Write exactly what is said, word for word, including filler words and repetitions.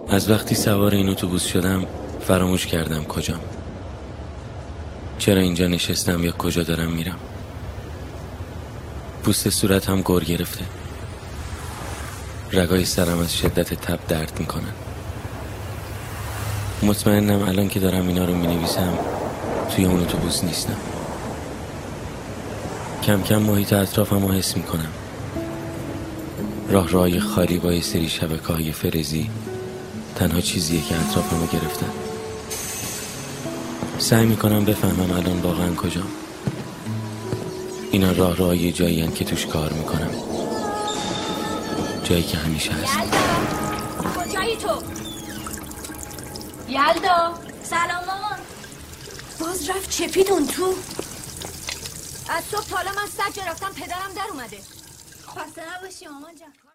از وقتی سوار این اتوبوس شدم فراموش کردم کجام، چرا اینجا نشستم یا کجا دارم میرم. پوست صورتم گر گرفته، رگای سرم از شدت تب درد میکنن. مطمئنم الان که دارم اینا رو مینویسم توی اون اتوبوس نیستم. کم کم محیط اطرافم رو حس میکنم، راه راهای خالی با یه سری شبکه‌های فلزی تنها چیزیه که اطرافم رو گرفتن. سعی میکنم بفهمم الان واقعا کجام. اینا راه راهای جایی هن که توش کار میکنم، جایی که همیشه هست. یلدا کجایی تو؟ یلدا سلام مامان. باز رفت چپیدون تو. از صبح تالا من سگ گرفتم پدرم در اومده. خسته نباشی مامان جان.